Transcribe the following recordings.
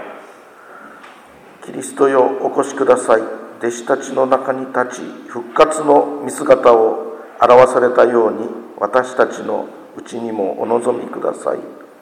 キリストよお越しください。弟子たちの中に立ち、復活の見姿を表されたように、私たちのうちにもお望みください。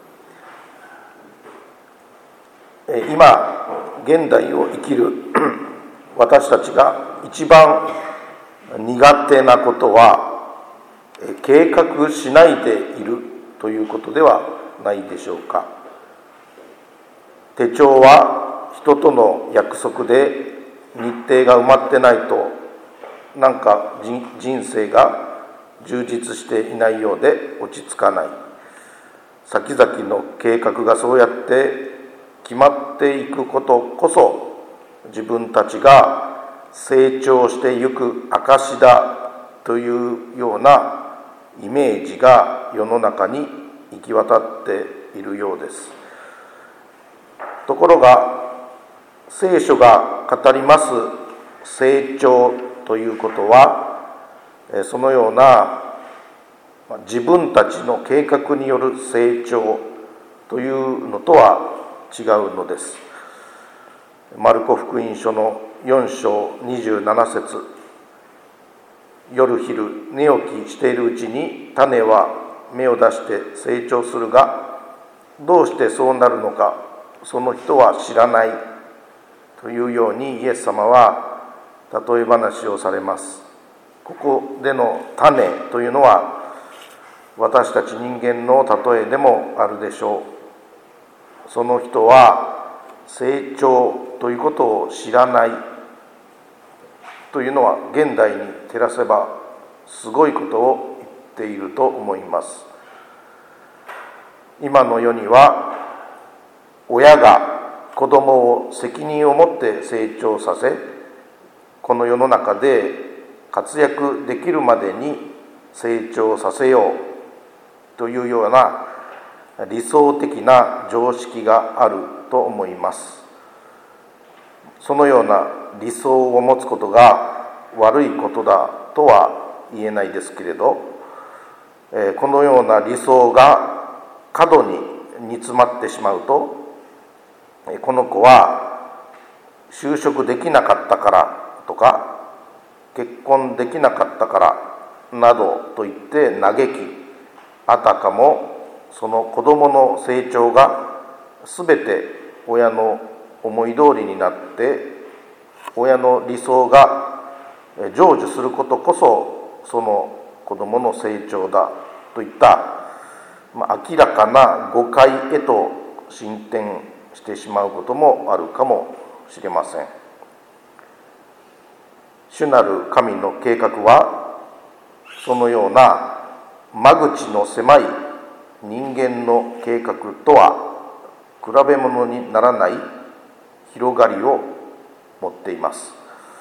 今、現代を生きる私たちが一番苦手なことは、計画しないでいるということではないでしょうか。手帳は人との約束で日程が埋まってないと、なんか人生が充実していないようで落ち着かない。先々の計画がそうやって決まっていくことこそ、自分たちが成長していく証だというようなイメージが世の中に行き渡っているようです。ところが、聖書が語ります成長ということは、そのような自分たちの計画による成長というのとは違うのです。マルコ福音書の4章27節、夜昼寝起きしているうちに種は芽を出して成長するが、どうしてそうなるのかその人は知らないというように、イエス様は例え話をされます。ここでの種というのは、私たち人間の例えでもあるでしょう。その人は成長ということを知らないというのは、現代に照らせばすごいことを言っていると思います。今の世には、親が子供を責任を持って成長させ、この世の中で活躍できるまでに成長させようというような理想的な常識があると思います。そのような理想を持つことが悪いことだとは言えないですけれど、このような理想が過度に煮詰まってしまうと、この子は就職できなかったからとか、結婚できなかったからなどと言って嘆き、あたかもその子供の成長がすべて親の思い通りになって、親の理想が成就することこそその子供の成長だといった、明らかな誤解へと進展してしまうこともあるかもしれません。主なる神の計画は、そのような間口の狭い人間の計画とは比べ物にならない広がりを持っています。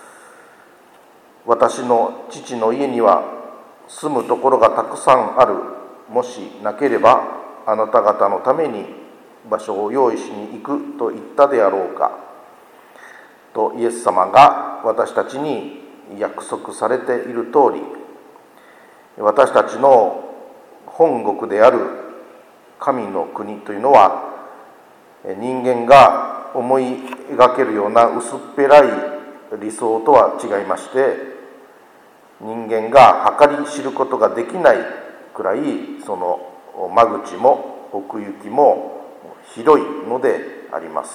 私の父の家には住むところがたくさんある。もしなければあなた方のために場所を用意しに行くと言ったであろうかと、イエス様が私たちに約束されている通り、私たちの本国である神の国というのは、人間が思い描けるような薄っぺらい理想とは違いまして、人間が計り知ることができないくらい、その間口も奥行きも広いのであります。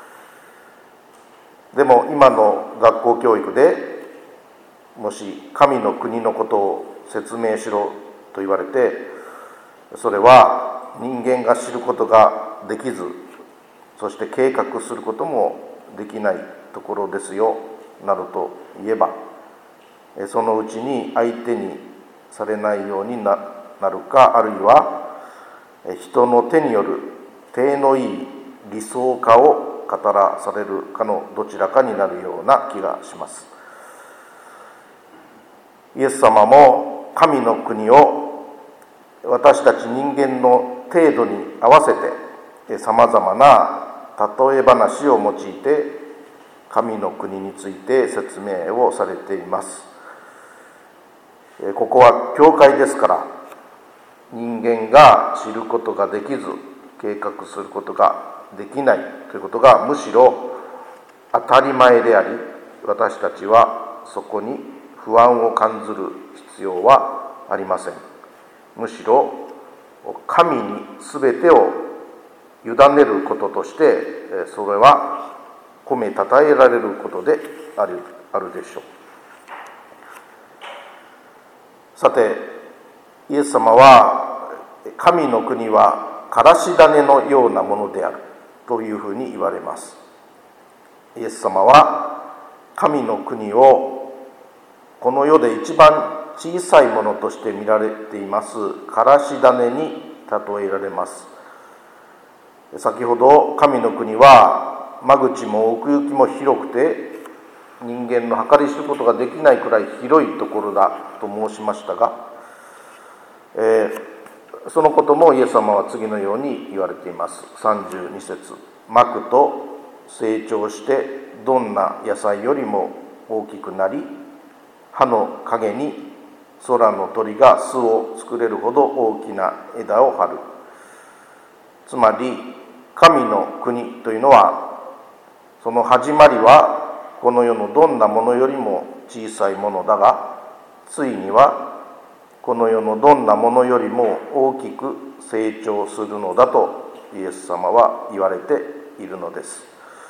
でも今の学校教育で、もし神の国のことを説明しろと言われて、それは人間が知ることができず、そして計画することもできないところですよなどと言えば、そのうちに相手にされないようになるか、あるいは人の手による体のいい理想化を語らされるかのどちらかになるような気がします。イエス様も神の国を私たち人間の程度に合わせてさまざまな例え話を用いて神の国について説明をされています。ここは教会ですから、人間が知ることができず計画することができないということがむしろ当たり前であり、私たちはそこに不安を感ずる必要はありません。むしろ神に全てを委ねることとして、それは褒めたたえられることであるでしょう。さて、イエス様は神の国はからし種のようなものであるというふうに言われます。イエス様は神の国をこの世で一番小さいものとして見られていますからし種に例えられます。先ほど神の国は間口も奥行きも広くて人間の計り知ることができないくらい広いところだと申しましたが、そのこともイエス様は次のように言われています。32節、まくと成長してどんな野菜よりも大きくなり、葉の陰に空の鳥が巣を作れるほど大きな枝を張る。つまり神の国というのは、その始まりはこの世のどんなものよりも小さいものだが、ついにはこの世のどんなものよりも大きく成長するのだとイエス様は言われているのです。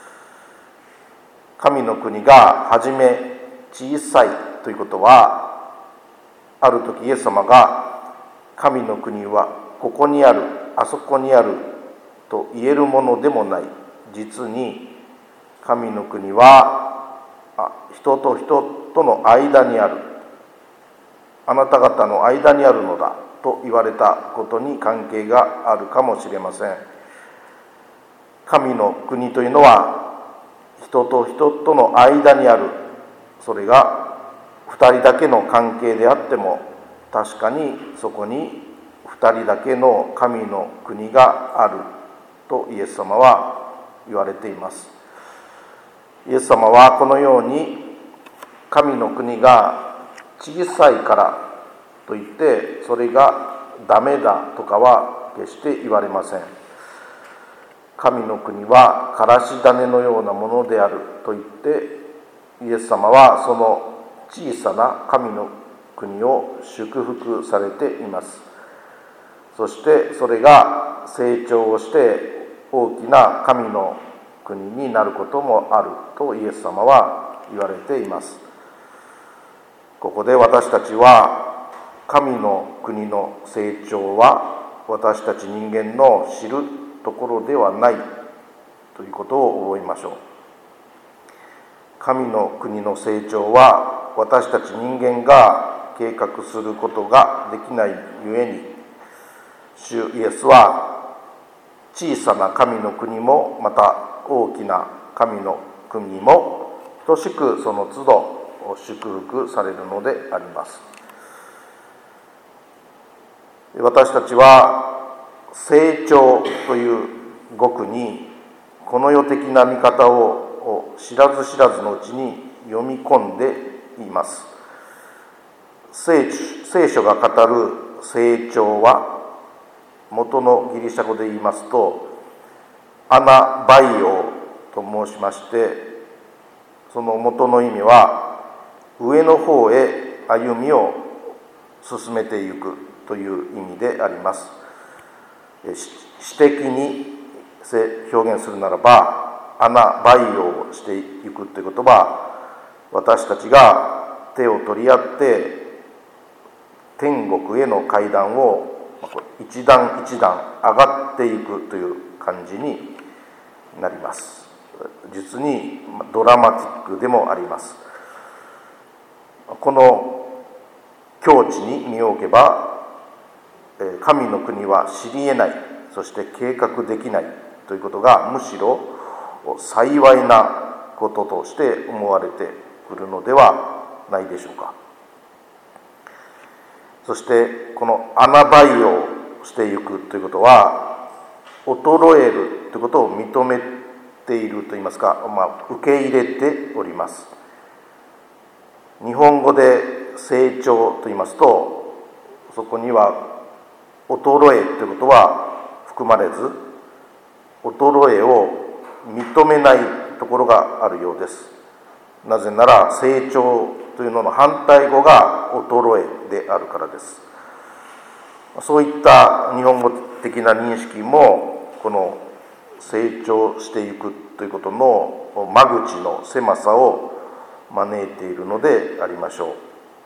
神の国がはじめ小さいということは、ある時イエス様が神の国はここにある、あそこにあると言えるものでもない。実に神の国は人と人との間にある、あなた方の間にあるのだと言われたことに関係があるかもしれません。神の国というのは人と人との間にある、それが2人だけの関係であっても、確かにそこに2人だけの神の国があるとイエス様は言われています。イエス様はこのように神の国が小さいからといってそれがダメだとかは決して言われません。神の国はからし種のようなものであると言ってイエス様はその小さな神の国を祝福されています。そしてそれが成長をして大きな神の国になることもあるとイエス様は言われています。ここで私たちは神の国の成長は私たち人間の知るところではないということを覚えましょう。神の国の成長は私たち人間が計画することができないゆえに、主イエスは小さな神の国もまた大きな神の国も等しくその都度祝福されるのであります。私たちは成長という語句にこの世的な見方を知らず知らずのうちに読み込んでいます。聖書が語る成長は元のギリシャ語で言いますとアナバイオと申しまして、その元の意味は上の方へ歩みを進めていくという意味であります。詩的に表現するならばアナバイオをしていくということは、私たちが手を取り合って天国への階段を一段一段上がっていくという感じになります。実にドラマティックでもあります。この境地に身を置けば、神の国は知り得ない、そして計画できないということがむしろ幸いなこととして思われてくるのではないでしょうか。そしてこの穴場いをしていくということは、衰えるということを認めているといいますか、受け入れております。日本語で成長と言いますと、そこには衰えということは含まれず、 衰えを認めないところがあるようです。なぜなら成長というのの反対語が衰えであるからです。そういった日本語的な認識もこの成長していくということの間口の狭さを招いているのでありましょ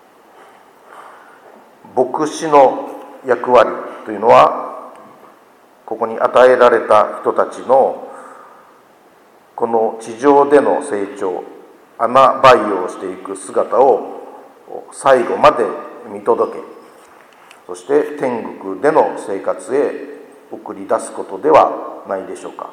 う。牧師の役割というのは、ここに与えられた人たちのこの地上での成長、穴培養していく姿を最後まで見届け、そして天国での生活へ送り出すことではないでしょうか。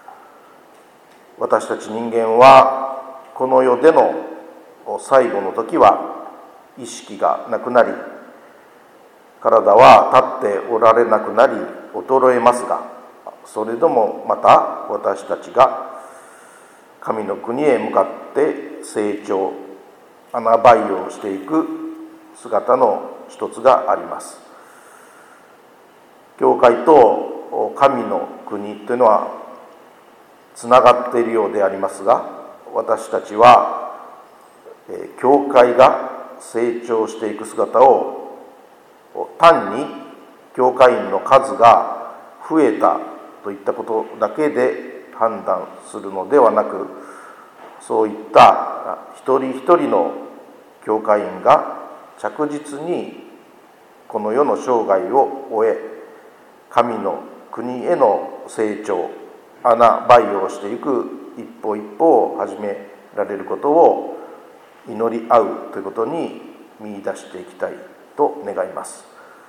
私たち人間はこの世での最後の時は意識がなくなり、体は立っておられなくなり衰えますが、それでもまた私たちが神の国へ向かって成長、穴培養していく姿の一つがあります。教会と神の国というのはつながっているようでありますが、私たちは教会が成長していく姿を単に教会員の数が増えたといったことだけで判断するのではなく、そういった一人一人の教会員が着実にこの世の生涯を終え、神の国への成長、穴培養していく一歩一歩を始められることを祈り合うということに見出していきたいと願います。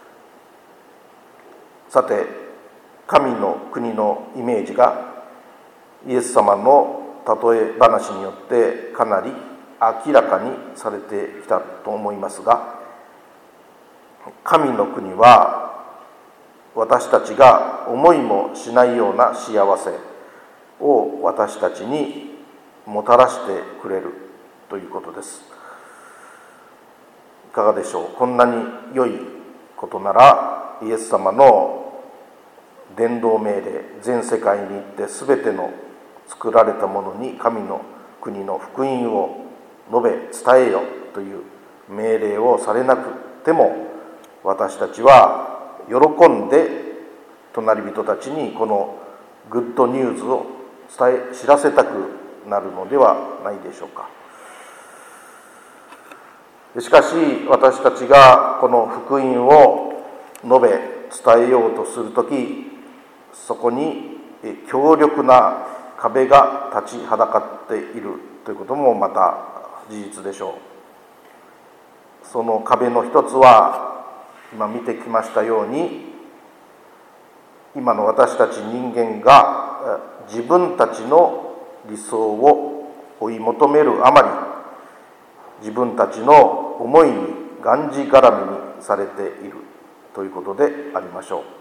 さて、神の国のイメージがイエス様の例え話によってかなり明らかにされてきたと思いますが、神の国は私たちが思いもしないような幸せを私たちにもたらしてくれるということです。いかがでしょう。こんなに良いことなら、イエス様の伝道命令、全世界に行ってすべての作られたものに神の国の福音を述べ伝えよという命令をされなくても、私たちは喜んで隣人たちにこのグッドニュースを知らせたくなるのではないでしょうか。しかし私たちがこの福音を述べ伝えようとするとき、そこに強力な壁が立ちはだかっているということもまた事実でしょう。その壁の一つは、今見てきましたように、今の私たち人間が自分たちの理想を追い求めるあまり、自分たちの思いにがんじがらめにされているということでありましょう。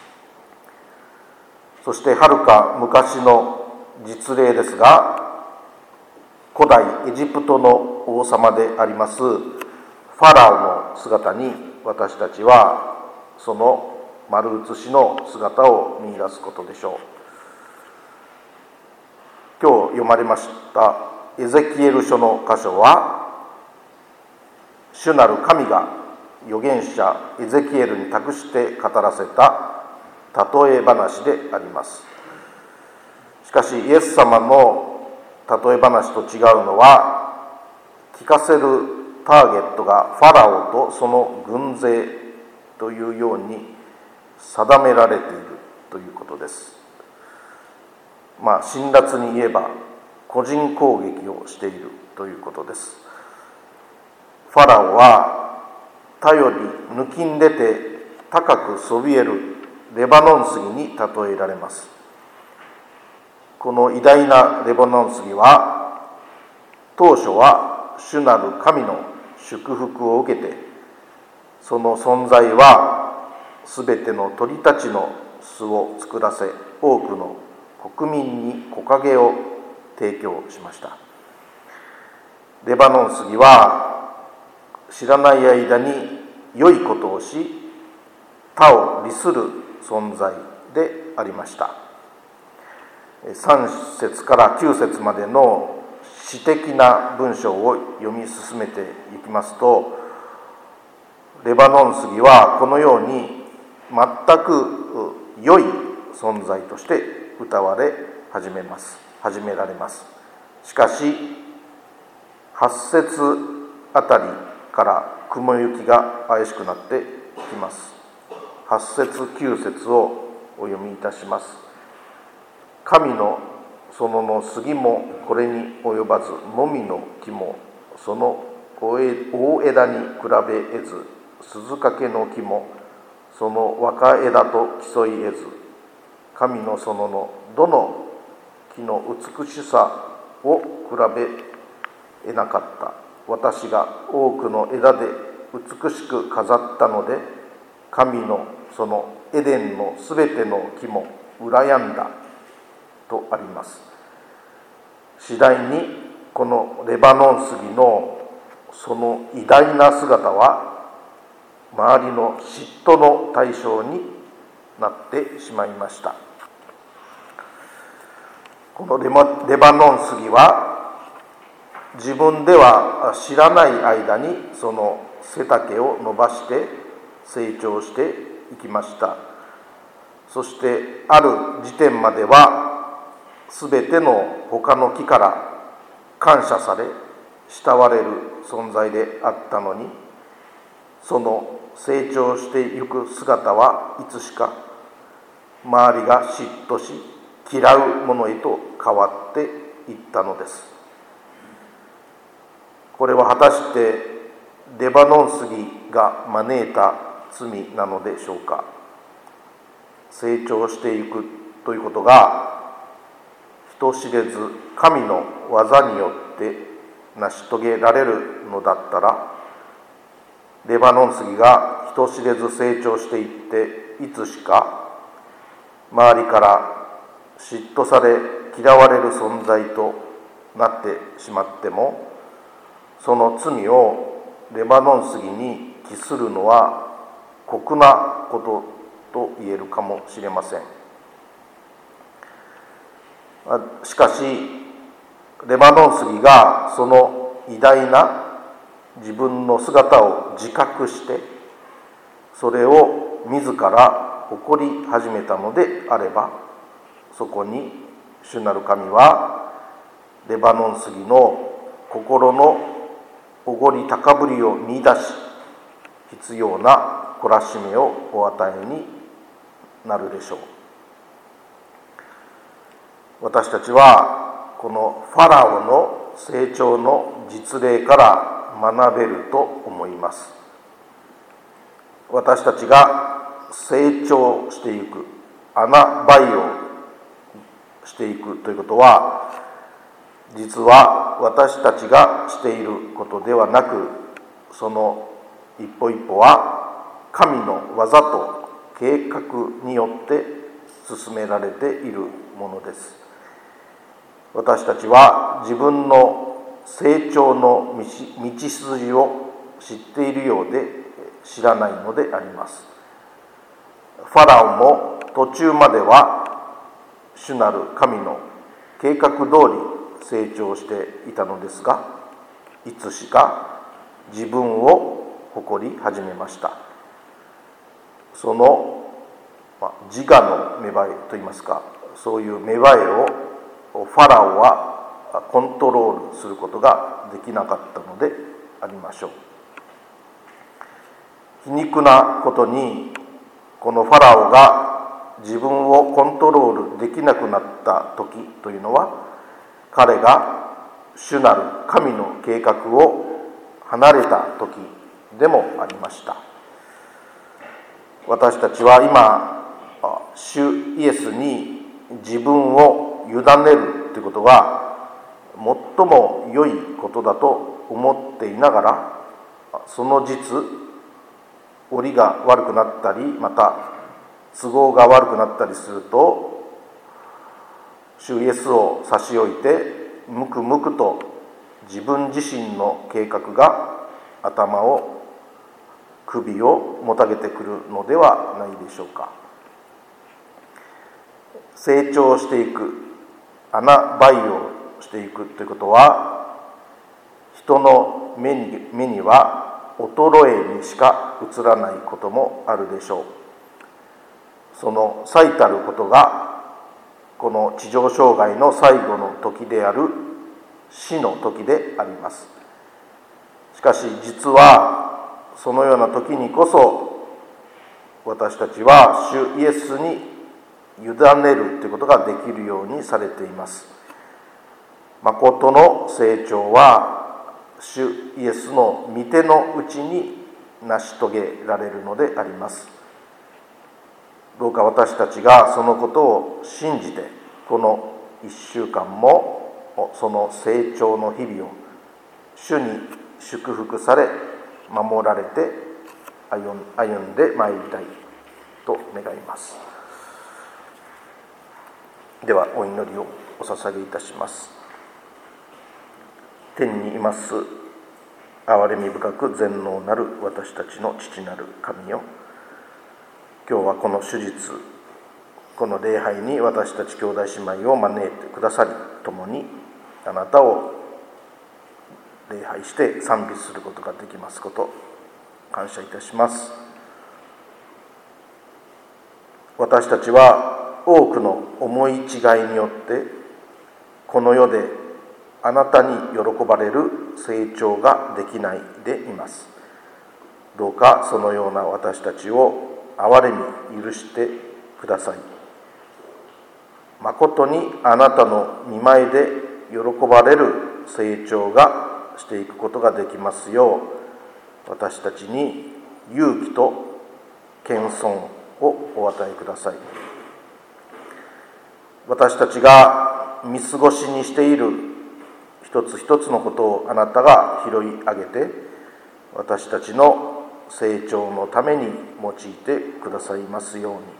そしてはるか昔の実例ですが、古代エジプトの王様でありますファラオの姿に私たちはその丸写しの姿を見出すことでしょう。今日読まれましたエゼキエル書の箇所は、主なる神が預言者エゼキエルに託して語らせた例え話であります。しかしイエス様の例え話と違うのは、聞かせるターゲットがファラオとその軍勢というように定められているということです。辛辣に言えば個人攻撃をしているということです。ファラオは他より抜きん出て高くそびえるレバノン杉に例えられます。この偉大なレバノン杉は、当初は主なる神の祝福を受けて、その存在はすべての鳥たちの巣を作らせ、多くの国民に木陰を提供しました。レバノン杉は知らない間に良いことをし、他を利する存在でありました。 3節から9節までの詩的な文章を読み進めていきますと、レバノン杉はこのように全く良い存在として歌われ始められます。しかし8節あたりから雲行きが怪しくなってきます。8節9節をお読みいたします。神の園の杉もこれに及ばず、もみの木もその大枝に比べえず、鈴掛の木もその若枝と競いえず、神の園のどの木の美しさを比べえなかった。私が多くの枝で美しく飾ったので、神のそのエデンのすべての木も羨んだとあります。次第にこのレバノン杉のその偉大な姿は周りの嫉妬の対象になってしまいました。このレバノン杉は自分では知らない間にその背丈を伸ばして成長していきました。そしてある時点まではすべての他の木から感謝され慕われる存在であったのに、その成長していく姿はいつしか周りが嫉妬し嫌うものへと変わっていったのです。これは果たしてレバノン杉が招いた罪なのでしょうか。成長していくということが人知れず神の技によって成し遂げられるのだったら、レバノン杉が人知れず成長していっていつしか周りから嫉妬され嫌われる存在となってしまっても、その罪をレバノン杉に帰するのは酷なことと言えるかもしれません。しかしレバノン杉がその偉大な自分の姿を自覚してそれを自ら誇り始めたのであれば、そこに主なる神はレバノン杉の心のおごり高ぶりを見出し、必要な懲らしめをお与えになるでしょう。私たちはこのファラオの成長の実例から学べると思います。私たちが成長していく、穴培養していくということは、実は私たちがしていることではなく、その一歩一歩は神の技と計画によって進められているものです。私たちは自分の成長の道筋を知っているようで知らないのであります。ファラオも途中までは主なる神の計画通り成長していたのですが、いつしか自分を誇り始めました。その自我の芽生えといいますか、そういう芽生えをファラオはコントロールすることができなかったのでありましょう。皮肉なことに、このファラオが自分をコントロールできなくなった時というのは、彼が主なる神の計画を離れた時でもありました。私たちは今、主イエスに自分を委ねるということが最も良いことだと思っていながら、その実折が悪くなったり、また都合が悪くなったりすると、主イエスを差し置いてむくむくと自分自身の計画が首をもたげてくるのではないでしょうか。成長していく、 穴培養していくということは、人の目には衰えにしか映らないこともあるでしょう。その最たることがこの地上生涯の最後の時である死の時であります。しかし実はそのような時にこそ私たちは主イエスに委ねるということができるようにされています。誠の成長は主イエスの御手のうちに成し遂げられるのであります。どうか私たちがそのことを信じて、この1週間もその成長の日々を主に祝福され守られて歩んでまいりたいと願います。ではお祈りをお捧げいたします。天にいます憐れみ深く全能なる私たちの父なる神よ、今日はこの主日、この礼拝に私たち兄弟姉妹を招いてくださり、共にあなたを礼拝して賛美することができますこと感謝いたします。私たちは多くの思い違いによってこの世であなたに喜ばれる成長ができないでいます。どうかそのような私たちを憐れみ許してください。まことにあなたの御前で喜ばれる成長がしていくことができますよう、私たちに勇気と謙遜をお与えください。私たちが見過ごしにしている一つ一つのことをあなたが拾い上げて、私たちの成長のために用いてくださいますように。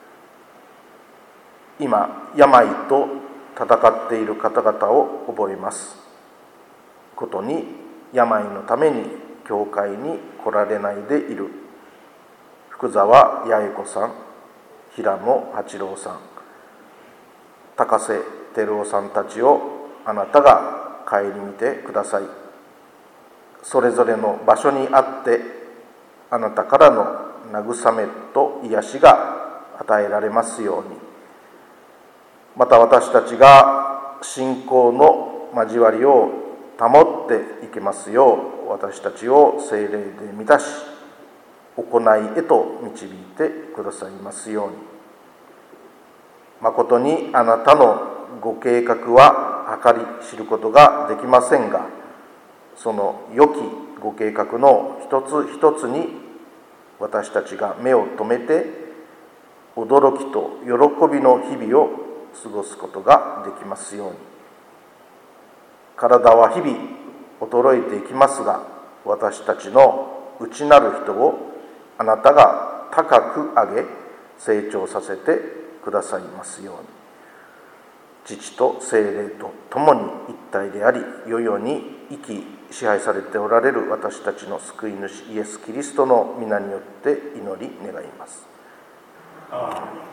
今病と戦っている方々を覚えますことに、病のために教会に来られないでいる福沢八重子さん、平野八郎さん、高瀬照夫さんたちをあなたが顧みてください。それぞれの場所にあってあなたからの慰めと癒しが与えられますように。また私たちが信仰の交わりを保っていけますよう、私たちを聖霊で満たし行いへと導いてくださいますように。まことにあなたのご計画は計り知ることができませんが、その良きご計画の一つ一つに私たちが目を留めて驚きと喜びの日々を過ごすことができますように。体は日々衰えていきますが、私たちの内なる人をあなたが高く上げ成長させてくださいますように。父と聖霊と共に一体であり、世々に生き支配されておられる私たちの救い主イエス・キリストの皆によって祈り願います。